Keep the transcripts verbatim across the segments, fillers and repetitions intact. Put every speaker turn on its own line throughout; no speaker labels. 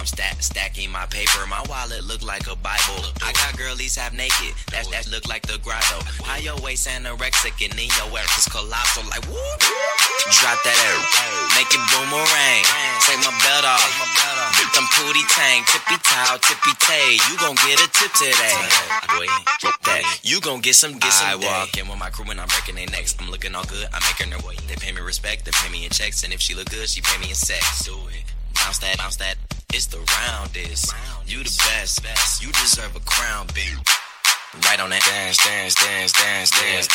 stack, stacking my paper. My wallet look like a Bible. I got girlies half naked. That that look like the grotto. How your waist anorexic and then your ass is colossal. Like whoop. Drop that air. Make it boomerang. Take my belt off. With them pooty tang. Tippy towel, tippy tay. You gon' get a tip today. That. You gon' get some, get some. I walk in with my crew and I'm breaking their necks. I'm looking all good. I'm making her way. They pay me respect. They pay me in checks. And if she look good, she pay me in sex. Do it. Bounce that, bounce that. It's the roundest. You the best. You deserve a crown, big. Right on that dance, dance, dance, dance, dance.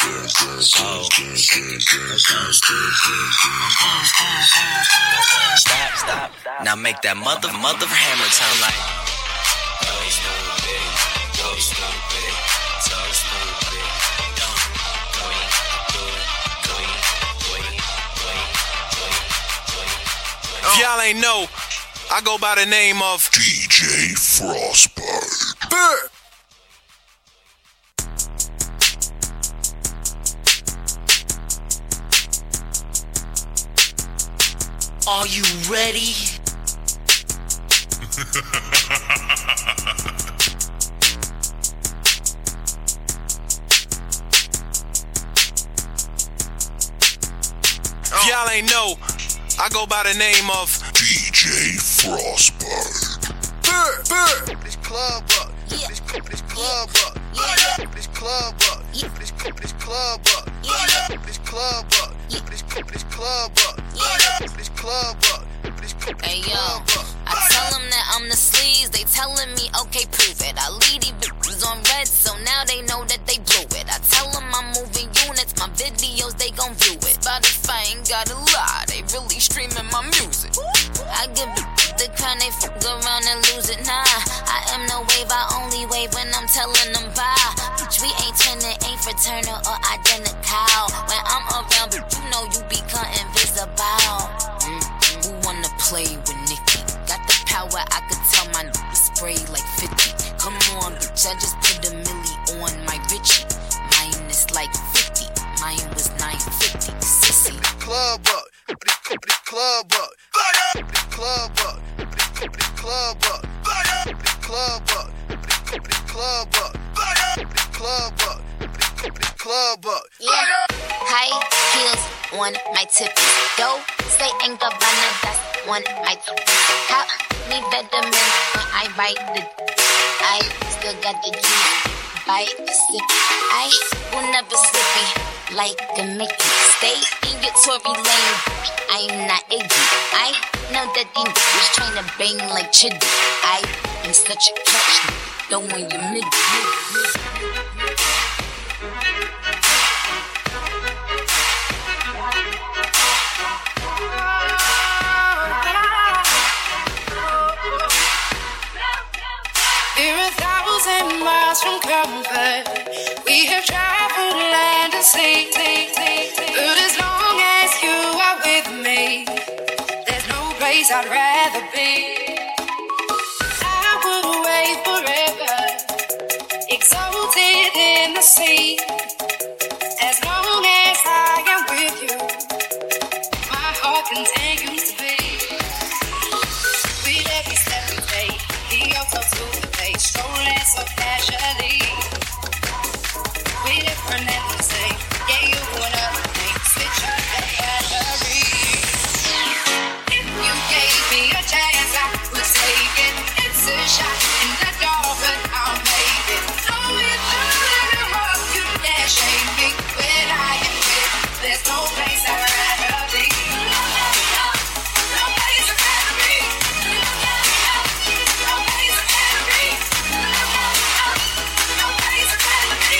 Stop, stop. Now make that mother, mother hammer time like. Go stupid, go stupid, so stupid. Don't go in, do it, go in, go in, go in, go in, go in.
If y'all ain't know, I go by the name of
D J Frostbite.
Burr.
Are you ready?
If y'all ain't know, I go by the name of
D J Frostbite.
Burr, burr.
This club up.
Yeah.
This, this club up.
Yeah.
This club up.
Yeah.
This, this club up.
Yeah.
This club up.
Yeah.
This, this club up.
Yeah.
This club up. This, this
Hey yo,
club up.
I tell them that I'm the sleaze, they telling me, okay, prove it. I lead these bitches on red, so now they know that they blew it. I tell them I'm moving units, my videos, they gon' view it. But if I ain't got a lie, they really streaming my music. I give the kind they fuck around and lose it. Nah, I am no wave, I only wave when I'm telling them bye. Bitch, we ain't twinning, ain't fraternal or identical. When I'm around, but you know you become invisible. Mm. Who wanna play with Nicki? Got the power, I could tell my niggas spray like fifty. Come on, bitch, I just put a milli on my Richie. Mine is like fifty, mine was nine fifty, sissy.
Club up. This, this club up. This club up. This, this club up. This club up. This, this club up. This club up. This, this club up.
Yeah, high heels on my tippy. Yo, say ain't Gabbana, that's on my tippy. Cop me vitamins when I bite the. I still got the juice, bite the sip. I will never slippy like a Mickey. Stay in your Tory lane, I'm not Iggy. I know that these niggas tryna bang like Chitty. I am such a catch, don't want you niggas.
We're a thousand miles from comfort. We have traveled land and sea. But as long as you are with me, there's no place I'd rather be. I would wait forever, exalted in the sea. As long as I am with you, my heart continues to beat. We let me step and take, he also to the face, strolling so casually. We different and the same, yeah, you wanna think, switch up that battery. If you gave me a chance, I would take it. It's a shot in the dark, but I'll make it. Know it through the heart, you can't shame me. When I am with, there's no place I'd rather be. No place I'd rather be. No place I'd rather be. No place I'd rather be.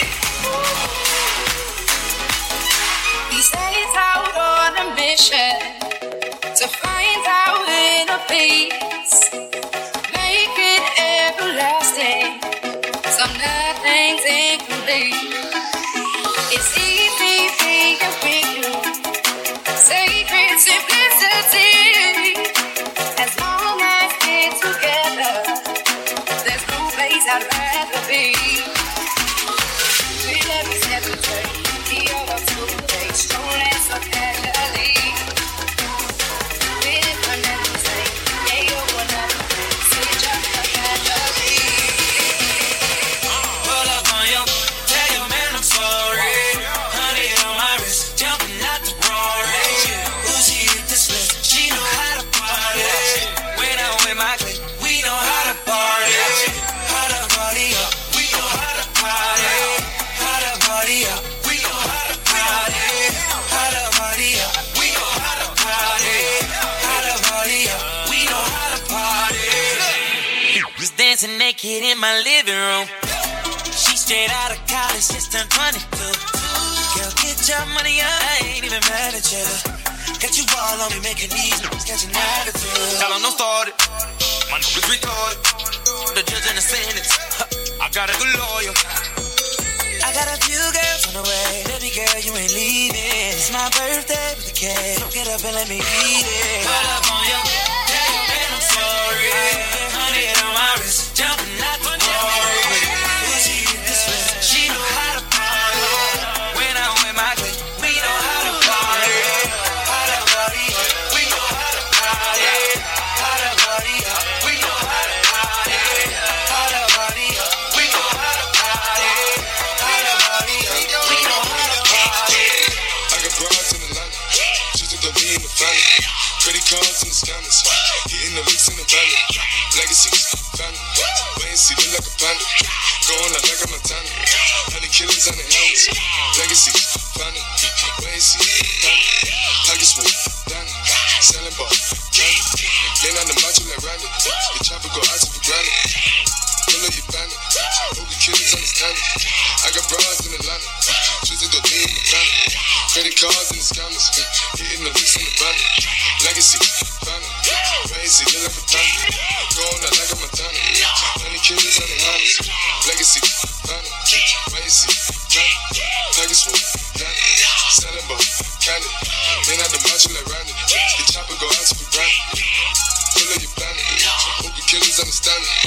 He sets out on a mission to find out inner peace, make it everlasting. Some nothing's incomplete. It's easy being with you, sacred simplicity. As long as we're together, there's no place I'd rather be. We let me step and take, the other two days, strolling so casually. We different and the same, yeah, you're one of the
dancing naked in my living room. She straight out of college, just turned twenty-two. Girl, get your money up, I ain't even mad at you. Got you all on me, making these niggas catch an attitude. Tell them don't start it, my niggas retarded. The judge and the sentence, I got a good lawyer. I got a few girls on the way. Baby girl, you ain't leaving. It's my birthday with the cake. Get up and let me eat it. Pull up on your day, and I'm sorry. Honey on my wrist, jumping out the glory. She hit this way, she know how to party. When I'm with my clique, we know how to party. How to party, we know how to party. How to party, we know how to party. How to party, we know how to party. How to party, we know how to party.
I got broads in Atlanta, just to be in the family. Credit cards in the scammers, hitting the licks in the valley. Legacies, family, wait and see, look like a panda. Going out like a Montana, honey killers on the helmets. Legacies, family, wait and see, family. Pockets full, Danny, selling ball, candy. Lean on the macho like Randy, the chopper go out to the granny. Pull up your bandit, hope the killers understand it. I got broads in Atlanta, twisted the lean in the family. Credit cards in the scammers, hitting the licks in the valley. Legacy, family, crazy, look like a panda. Going out like a Montana, honey killers on the helmets. Legacy, family, crazy, family. Pockets full, Danny, selling ball, candy. Lean out the macho like Randy, the chopper go out to the granny. Pull up your bandit, hope the killers understand it.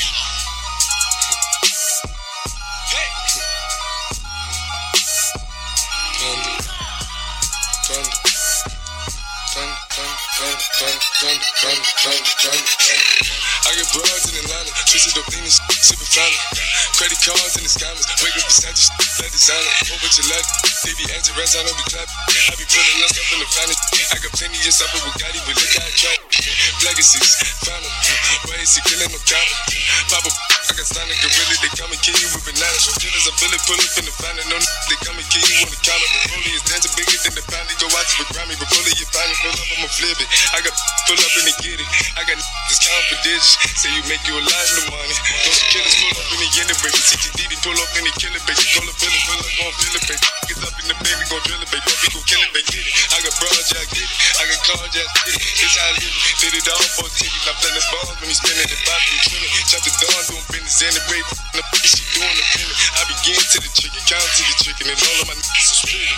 I get broads in Atlanta, twisted up lean and sippin' family. Credit cards in the scammers, wake up beside you, let designer. Whole bunch of love, they be acting rats, I don't be clapping. I be pulling up stuff in the family. I got plenty of stuff with Bugatti, but look how I track. Legacies, family, why is he killing no counter? Papa, I got signed a gorilla, they come and kill you with bananas. From killers, I feel it, pull up in the family. No, they come and kill you on the counter. The rollie is dancing bigger than the family. Go out to the Grammy, but pull it, you find it, pull up, I'ma flip it. I got pull up and they get it. I got this count for digits. Say you make you a lot of money. Those killers pull up in the end, baby. C T D, pull up in the killer, baby. Call it, fill it, pull up, gon' fill it, baby. Get up in the baby, gon' drill it, baby. We gon' kill it, baby. Get it. I got broads, yeah, I get it. I got cars, yeah, I get it. It's how I live it. Did it all for a ticket. I'm playing the balls when he's spinning the body, you twin it. Chop the dawn, doing business, and the rape. The she doing the feeling. I begin to the chicken, count to the chicken, and all of my niggas are split.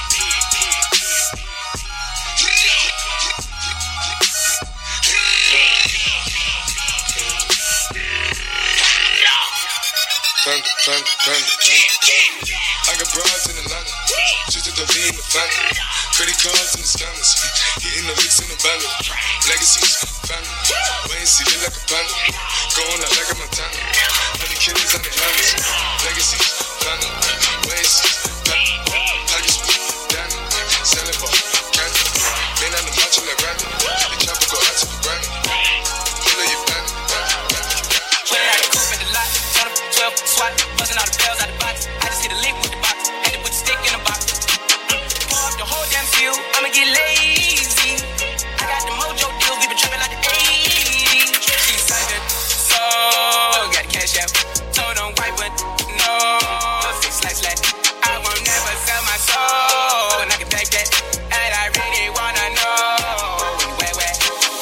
Panda, panda, panda, panda. I got broads in Atlanta, just to be in the family. Credit cards in the scammers, hitting the licks in the valley. Legacies, family, wait and see, look like a panda. Going out like a Montana, honey killers on the helmets. Legacies, family, wait and see, family. Pockets full, Danny, selling ball, candy. Lean on the macho like Randy, the chopper go out to the granny. Pull up your bandit, bandit, bandit.
When I coupe at the lot, turn up twelve, swat, buzzing all the bells out the box. I just hit a link with the box, had to put the stick in the box. Mm. Pour up the whole damn field, I'ma get lazy. I got the mojo deal, we been trapping like the eighties. She excited, so got the cash out. Told on white, but no, six slash slash. I won't never sell my soul, and I can back that. And I really wanna know where, where.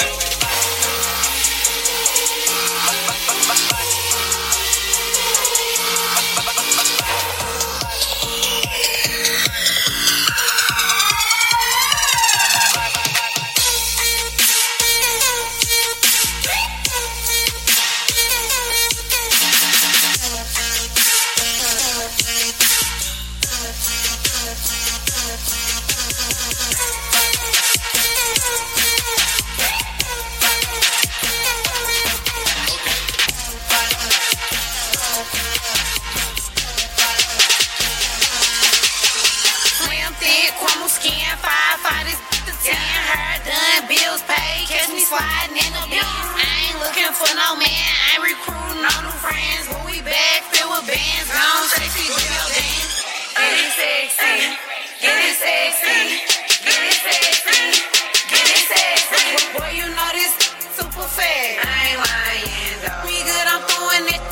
Sliding in the beats. I ain't looking for no man. I ain't recruiting no new friends. When we back, filled with bands. Gone sexy, do your dance. Get it sexy. Get it sexy. Get it sexy. Get it sexy. Boy, you know this super fast. I ain't lying, though. We good, I'm throwing it.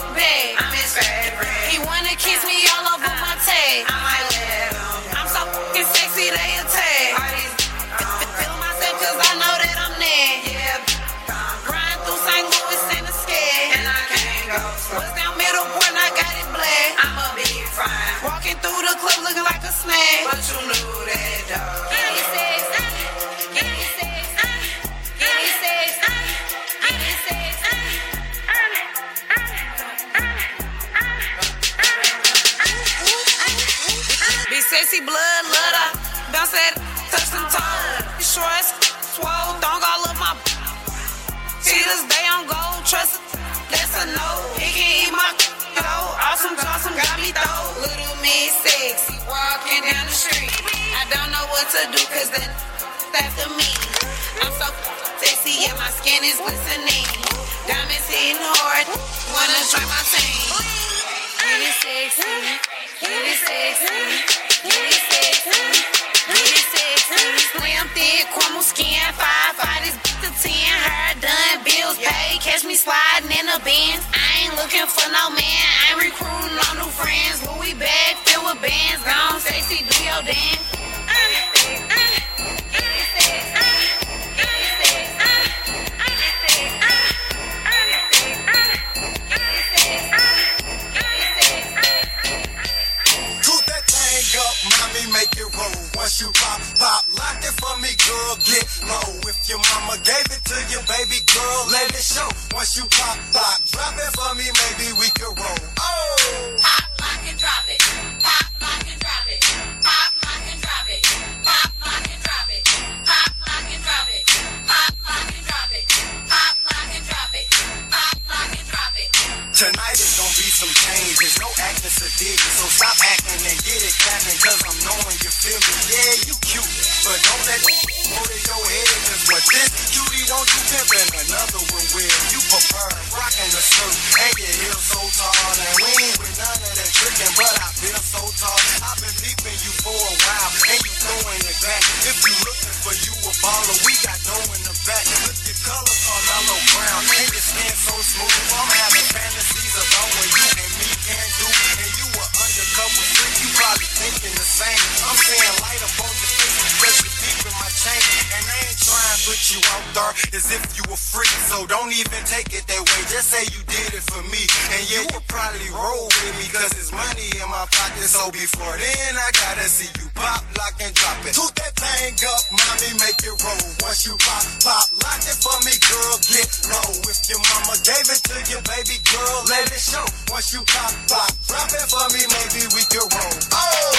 let her bounce it, touch some toes. Shorts, swole, don't go look my. See this day on gold, trust it, that's a no. He can eat my though. Awesome, awesome, got me though. Little me sexy, walking down the street. I don't know what to do, cause then after me. I'm so sexy, yeah, my skin is glistening. Diamonds hitting hard, wanna try my team. Get it sexy, get it sexy, get it sexy, get it sexy. Slim, thick, caramel skin, five, five, this bitch to ten. Hair done, bills paid, catch me sliding in the Benz. I ain't looking for no man, I ain't recruiting no new friends. Louis bag filled with bands, gone sexy, do your dance. Uh, uh, get it sexy, uh, get it sexy, uh, get it sexy, uh, get it sexy, uh, get it sexy, uh.
Toot that thing up, mommy, make it roll. Once you pop, pop, lock it for me, girl, get low. If your mama gave it to you, baby girl, let it show. Once you pop, pop, drop it for me, maybe we can roll. Oh!
Pop, lock and drop it. Pop, lock and drop it. Pop, lock and drop it. Pop, lock and drop it. Pop, lock and drop it. Pop, lock and drop it. Pop, lock and drop it. Pop, lock and drop it.
Tonight is gonna be some changes, no acting sadistic, so stop acting and get it clapping, cause I'm knowing you feel me. Yeah, you cute, but don't let it go to your head, cause what this cutie don't you pimpin', another one will. You prefer rockin' the skirt and your heels so tall, and we ain't with none of that trickin', but I feel so tall. I've been peeping you for a while, and you throwing it back. If you looking for you a baller, we got dough in the back. Look, your colors are mellow brown, and your skin so smooth. I'm having fantasies about what you and me can do, and you were undercover freak, you probably thinking the same. I'm saying light up on your face because you're deep in my chain, and I ain't trying to put you out there as if you a freak, so don't even take it that way, just say you did it for me, and yeah, you probably roll with me, cause it's money in my pocket, so before then, I gotta see you pop, lock, and drop it. Toot that thing up, mommy, make it roll. Once you pop, pop, lock it for me, girl, get low. If your mama gave it to you, baby girl, let it show. Once you pop, pop, drop it for me, maybe we can roll. Oh!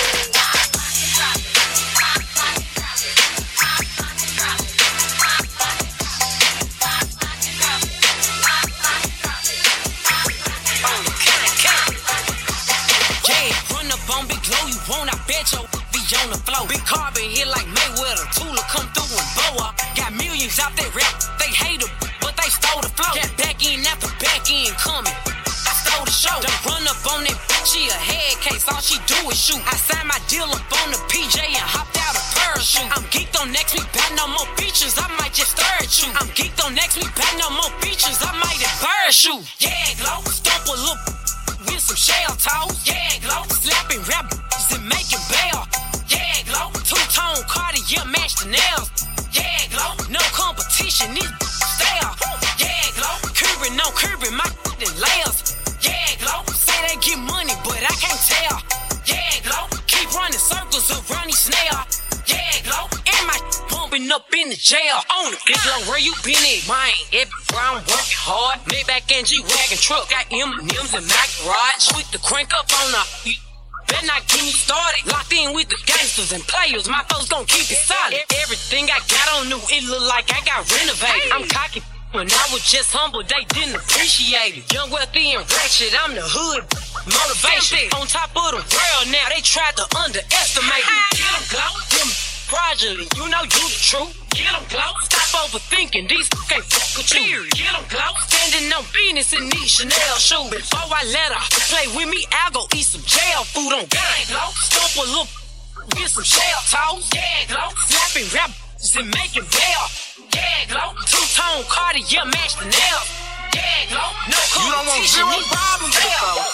I bet your be on the floor. Big carbon hit like Mayweather. Tula come through and blow up. Got millions out there rap. They hate her, but they stole the flow. Got back in after back in coming. I stole the show. Don't run up on that bitch. She a head case. All she do is shoot. I signed my deal up on the P J and hopped out a parachute. I'm geeked on next week. Back no more features. I might just stir at you. I'm geeked on next week. Back no more features. I might just parachute. Yeah, glow. Stomp a little with some shell toes. Yeah, glow. Slapping rap and make it bail. Yeah, glow. Two-tone Cartier match the nails. Yeah, glow. No competition, this style. Yeah, glow. Curbing, no curbing, my f***ing layers. Yeah, glow. Say they get money, but I can't tell. Yeah, glow. Keep running circles around these snail. Yeah, glow. And my bumping up in the jail. On it. Big glow, where you been at? Mine. Everywhere I'm working hard. Maybach and G-Wagon truck. Got M and M's in my garage. With the crank up on the... Better not get me started. Locked in with the gangsters and players. My folks gon' keep it solid. Everything I got on new, it look like I got renovated. I'm cocky when I was just humble, they didn't appreciate it. Young, wealthy, and ratchet, I'm the hood motivation. On top of the world now, they tried to underestimate me. Get them go, them fraudulent, you know you the truth. Get them go, stop overthinking, these can't fuck with you. Get them go, standing on business in these Chanel shoes. Before I let her play with me, I'll go eat some jail food on gang. Stomp a little, get some shell toes. Yeah, glow, slapping rap and making bail. Yeah, glow, two-tone Cartier match the nails. Yeah, glow, no competition.
You don't want zero problems with it, though.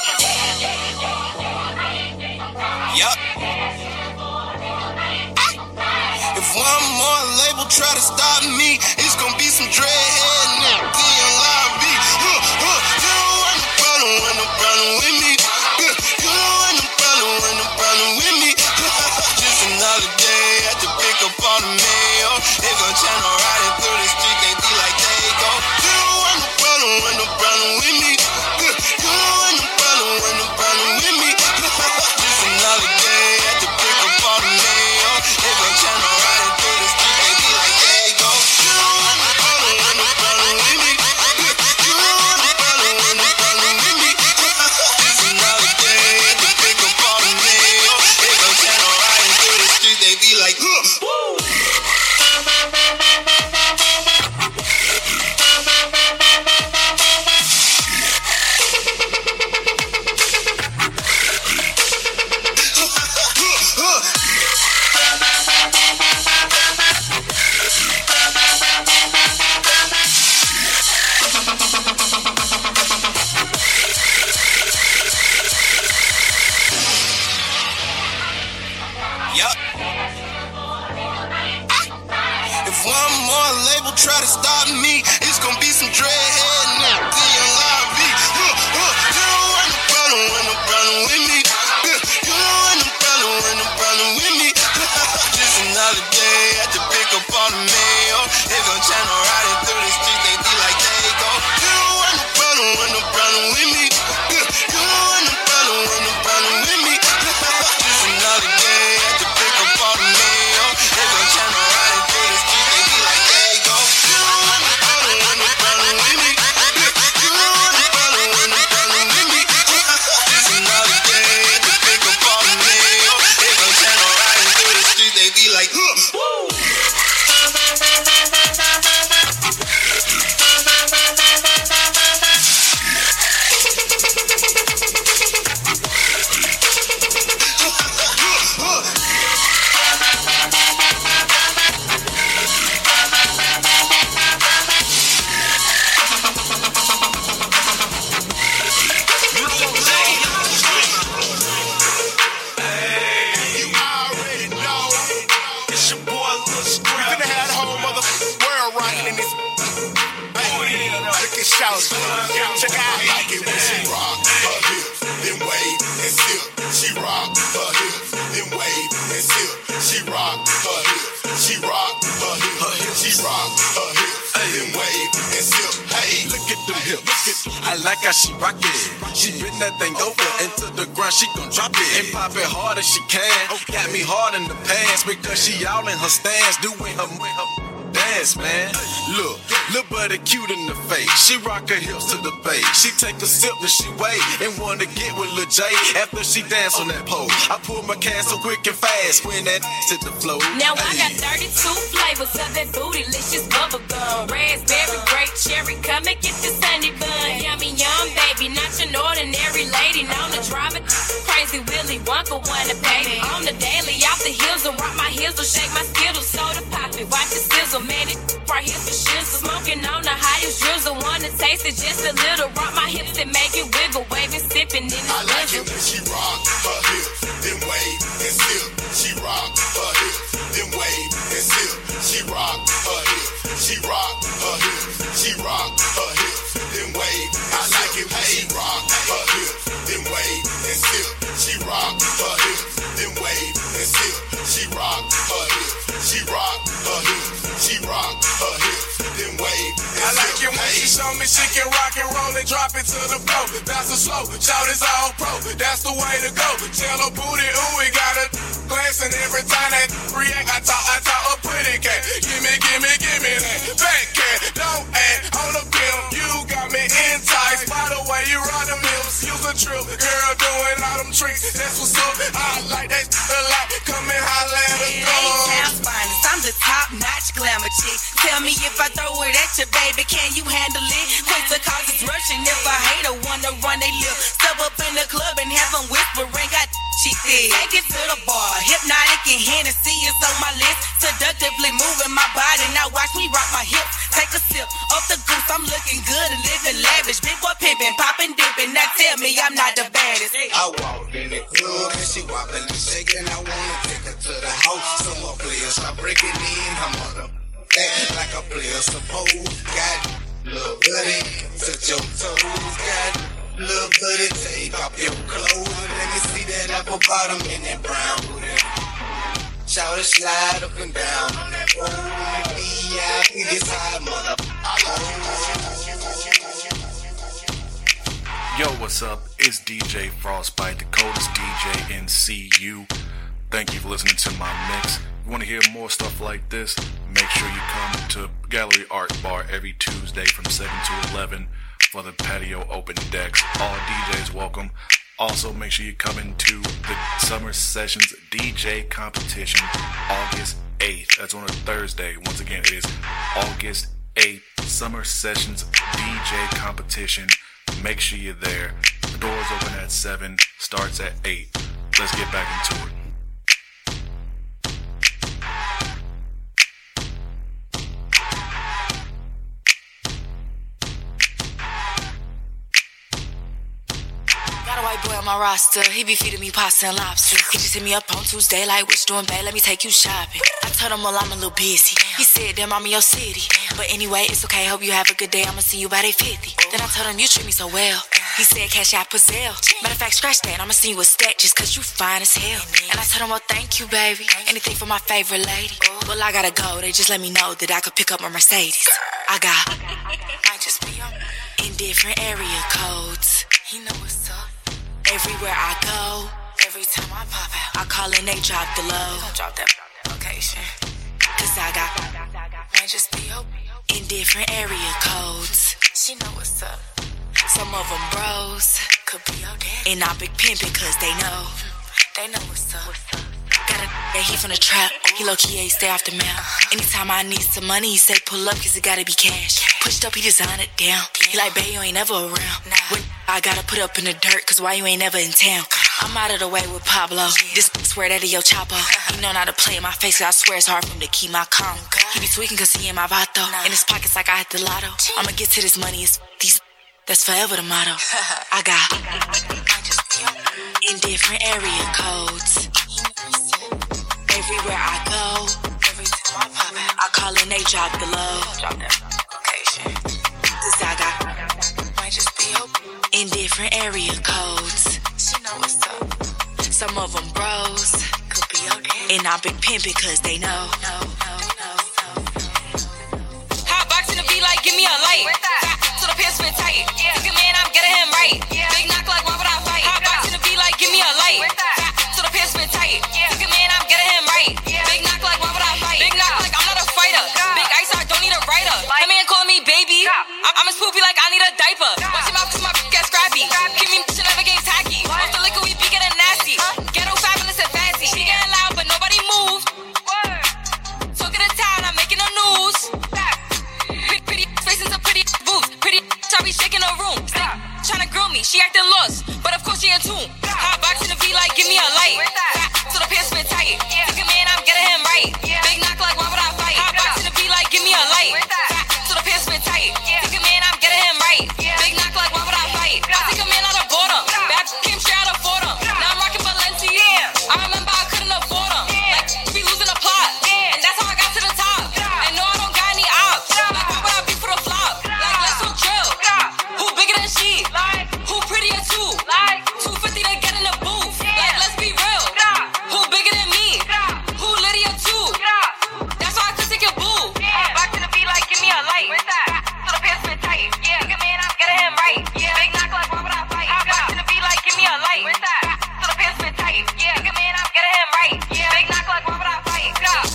Yup. If one more label try to stop me, it's gonna be some dreadhead niggas in lobby. Huh, huh. You don't want no problem, want no problem with me. You don't want no problem, want no problem with me. Just another day at the pick up on the mail. They gon' channel riding through the street, they be like they go. You don't want no problem, want no problem with me. You don't want no problem, want no problem with me. Just another day at the pick up on the mail. label try to stop me, it's gonna be some dreadhead niggas in your lobby. Uh, uh, you don't want no problem, want no problem with me. Uh, you don't want no problem, want no problem with me. Just another day at the pick up on the mail. They gon' channel riding through the streets, they be like they go. You don't want no problem, want no problem with me. Uh, you don't want no problem, want no problem with me. Just another day at the pick up on the mail. They gon' channel riding through the streets, they be like they go. You don't want no problem, want no problem with me. You don't want no problem, want no problem with me. Just another day at the pick up on the mail. They gon' channel riding through the streets, they be like, huh.
Check out, I like it when she rock her hips, then wave and sip. She rock her hips, then wave and sip. She rock her hips, she rock her hips, she rock her hips, then wave and sip. Hey, look at them hips, look at them. I like how she rock it. She bend that thing over into the ground, she gon' drop it and pop it hard as she can. Got me hard in the pants because she all in her stance, doing her, her dance, man. Look, look buddy cute in the face. She rock her hips to the bass. She take a sip and she wait and wanna get with Lil J after she dance on that pole. I pull my can so quick and fast when that to the flow.
Now I got thirty-two flavors of that bootylicious bubble gum. Raspberry, grape, cherry, come and get this honey bun. Yummy, yum, baby, not your ordinary lady. Known to drive it crazy, Willy Wonka wanna baby. On the daily, off the hills, and rock my heels, or shake my skittles, soda pop it, watch the sizzle, man, it right here for shizzle. Smoking on the highest drizzle, wanna taste it just a little. Rock my hips and make it wiggle, waving, sipping in the
I like it when she rock her hips, then wave and sip. She rock her hips, then wave and sip. She rock her hips, she rock her hips, she rock her hips, then wave. I like it when she rock her hips, then wave and sip. She rock her hips, then wave and sip. She rock her hips, she rock her hips, she rock her hips, then wave.
I like it when she show me she can rock and roll and drop it to the floor. That's a slow, shout is all pro. That's the way to go. Tell her booty, ooh, we got a glancing every time that react. I talk, I talk a pretty cat. Gimme, gimme, gimme that back cat. Don't act on the bill. You got me enticed by the way you ride them hips. Use a trip, girl, doing all them tricks. That's what's up. I like that a lot. Come and holla at a girl.
I'm the top-notch glamour chick. Tell me if I throw it at you, baby, can you handle it? Quick to cause it's rushing. If a hater wanna run they lip, step up in the club and have them whispering. Got she thick. Take it to the bar. Hypnotic and Hennessy is on my list. Seductively moving my body. Now watch me rock my hips. Take a sip of the goose. I'm looking good and living lavish. Big boy pimping, popping, dipping. Now tell me I'm not the baddest.
I walked in the club and she wobbling and shaking. I wanna take her to the house. Some more players start breaking in. Her mother act like a player supposed. Got little buddy, touch your toes. Got little buddy, take off your clothes. Let me see that apple bottom in that brown booty. Shout it, slide up and down on that pole. V I P this high mother.
Yo, what's up? It's D J Frostbite, the coldest D J in C U. Thank you for listening to my mix. If you want to hear more stuff like this, make sure you come to Gallery Art Bar every Tuesday from seven to eleven for the patio open decks. All D Js welcome. Also, make sure you come into the Summer Sessions D J competition August eighth. That's on a Thursday. Once again, it is August eighth, Summer Sessions D J competition. Make sure you're there. The doors open at seven, starts at eight. Let's get back into it.
Gotta
white boy on my roster, he be feeding me pasta and lobster. He just hit me up on Tuesday, like, what you doing, babe? Let me take you shopping. I told him, well, I'm a little busy. He said, damn, I'm in your city. But anyway, it's okay, hope you have a good day. I'ma see you by day fifty. Then I told him, you treat me so well. He said, cash out Pazelle. Matter of fact, scratch that, I'ma see you a stack just cause you fine as hell. And I told him, well, thank you, baby. Anything for my favorite lady. Well, I gotta go, they just let me know that I could pick up my Mercedes. I got, might just be on in different area codes. He know what's up. Everywhere I go, every time I pop out, I call and they drop the low. Don't drop that location. Cause I got, might just be open in different area codes. She know what's up. Some of them bros could be your daddy. And I big pimpin' cause they know. They know what's up. Got a yeah, he from the trap. He low-key ain't stay off the map. Anytime I need some money, he say pull up cause it gotta be cash. Pushed up, he design it down. He like, babe, you ain't never around. When I gotta put up in the dirt cause why you ain't never in town? I'm out of the way with Pablo. This swear that he your chopper. He know not to play in my face cause I swear it's hard for him to keep my calm. He be tweaking cause he in my vato. In his pockets like I hit the lotto. I'ma get to this money, it's these. That's forever the motto. I got in different area codes. Everywhere I go, every time I pop out, I call and they drop the low. Drop that location. Cause I got might just be open in different area codes. She know what's up. Some of them bros could be your daddy. And I big pimpin' cause they know. No, no, no, no.
Hot box in the beat like give me a light. So the pants fit tight. Took a man, I'm getting him right. Big knock like why would I fight? Hot box in the beat like give me a light. So the pants fit tight. Took a man, I'm getting him right. Big knock like why would I fight? Big knock like I'm not a fighter. Big ice, I don't need a writer. That man calling me baby. I'm, I'm as poopy like I need a diaper. Watch your mouth cause my get scrappy. Give me shit never game tacky. Off the liquor we be getting nasty. Ghetto fabulous and fancy. She getting loud but nobody moved. Talking to town, I'm making the news. Pretty, pretty face into pretty boobs. Pretty I be shaking the room. Stick tryna grill me, she acting lost, but of course she in tune. Hot box in the V like give me a light. So the pants fit tight. Took a man, I'm getting him right. Big knock like why would I fight? Hot box in the V like give me a light. So the pants fit tight. Took a man, I'm getting him right. Big knock like why would I fight? I took a man out of boredom. Bad came straight out of Fordham. Now I'm rocking Balenciaga. I remember I couldn't afford them. Like be losing a plot, and that's how I got to the top. And no, I don't got any ops. Like why would I be for the flop? Like let's go drill. Who bigger than she? Like who prettier too? Like two fifty to get in the booth. Like let's be real. Who bigger than me? Who littier too? That's why I could take your boo. Back to the beat like give me a light. So the pants fit tight. Yeah, good man, I'm getting him right. Big knock like why would I fight? Back to the beat like give me a light. So the pants fit tight. Yeah, good man, I'm getting him right. Big knock like why would I fight?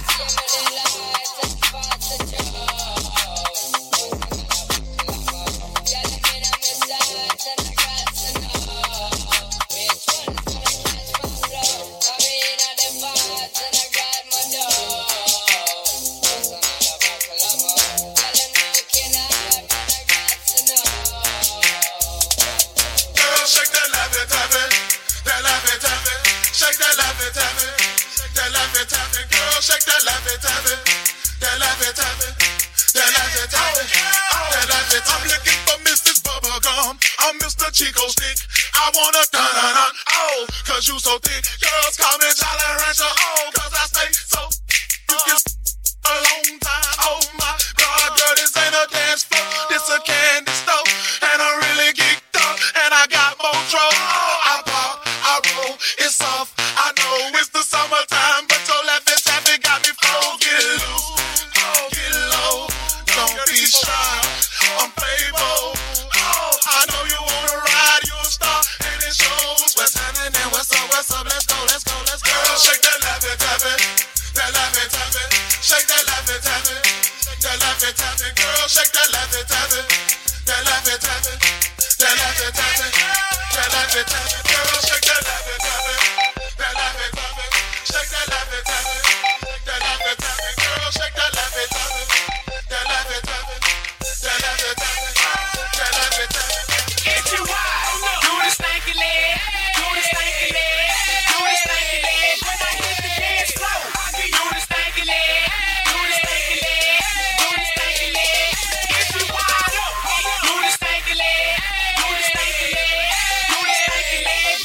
Shake that laffy taffy, that laffy taffy, that laffy taffy, that laffy taffy. I'm looking for Missus Bubblegum, I'm Mister Chico Stick. I wanna dun dun dun, oh, cause you so thick. Girls call me Jolly Rancher, oh, cause I stay so. You can a long time, oh my God, girl, this ain't a dance floor, this a candy store, and I'm really geeked up, and I got more trouble. I pop, I roll, it's soft, I know it's the summertime, but your laffy taffy got me froze. Get loose, oh, get low, don't be shy, I'm Playboy. Oh, I know you wanna ride, you a star, and it shows. What's happening? What's up? What's up? Let's go, let's go, let's go. Shake that laffy taffy, that laffy taffy, shake that laffy taffy, that laffy taffy, girl, shake that laffy taffy, that laffy taffy, that laffy taffy, that laffy taffy, girl, shake that laffy taffy, that laffy taffy, shake that laffy taffy, that laffy taffy, girl, shake that laffy taffy, that laffy taffy, that laffy taffy, that laffy taffy.
Get you wild, do the stanky leg, do the stanky leg, do the stanky leg. When I hit the dance floor, do the stanky leg, do the stanky leg, do the stanky leg. Get you wild, do the stanky leg, do the stanky leg, do the stanky leg.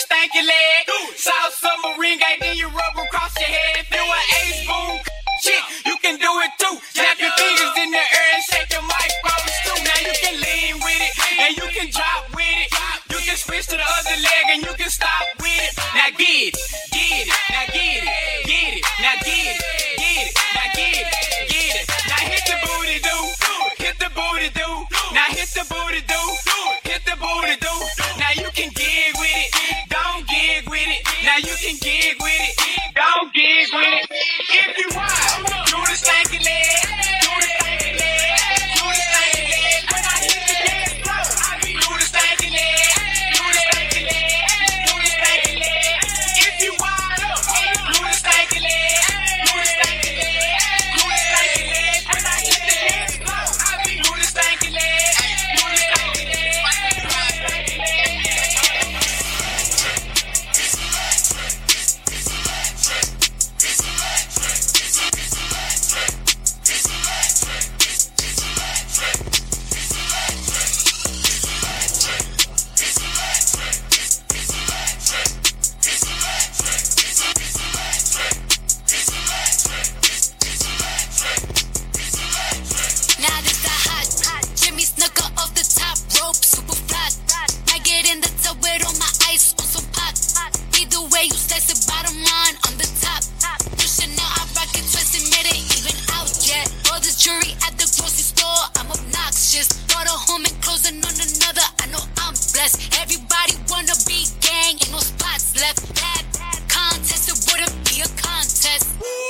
stanky leg. South submarine gang, then you rub across your head. If you an ace boom chick, you can do it too. Snap your fingers in the air and shake your microphones too. Now you can lean with it and you can drop with it. You can switch to the other leg and you can stop with it. Now get it, get it, now get it, get it, now get it, get it, now get it, get it. Now hit the booty do, hit the booty do. Now hit the booty do, hit the booty do. Now you can gig with it, don't gig with it. Now you can gig with it, don't gig with it. If you want, do the stanky leg, do the stanky leg, do the stanky leg. When I hit the dance floor, do the stanky leg, do the stanky leg, do the stanky leg. If you want, do the stanky leg, do the stanky leg, do the stanky leg. When I hit the dance floor, do the stanky leg, do the stanky leg, do the stanky leg. Now this the hot, hot Jimmy Snooker off the top rope, super flat. I get in the tub with all my ice on some pot. Either way you slice it, bottom line on the top. You should know I rock it twisted, made it even out yet. All the jewelry at the grocery store, I'm obnoxious. Bought a home and closing on another, I know I'm blessed. Everybody wanna be gang, ain't no spots left. Bad contest, it wouldn't be a contest.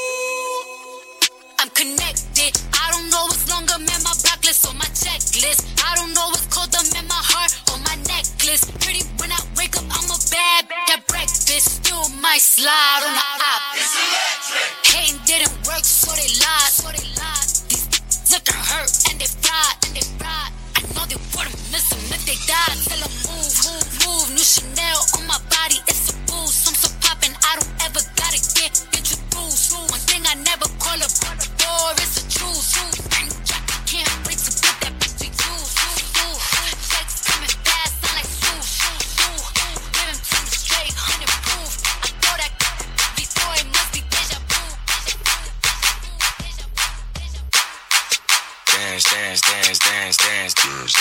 I'm connected. I don't know what's longer, man, my block list on my checklist. I don't know what's colder, man, my heart on my necklace. Pretty when I wake up, I'm a bad at breakfast. Still might slide on the op. Hating didn't work, so they lied. So they lied. These looking hurt and they fried and they fried. I know they wouldn't miss them if they died. Tell them move, move, move. New Chanel on my body, it's a boost. I'm so poppin', I don't ever gotta get introduced. One thing I never call a door, it's a truth. I can't wait to put that bitch to use. Checks coming fast, sound like swoosh. Give him to the straight, hundred proof. I thought that before, it must be deja vu.
Dance, dance, dance, dance, dance, dance,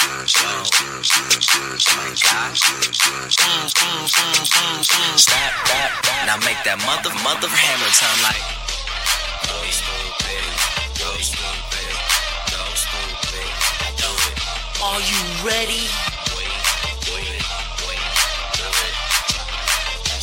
Stop, stop, now make that mother, mother hammer time like. Go stupid, go stupid, go stupid, do it.
Are you ready?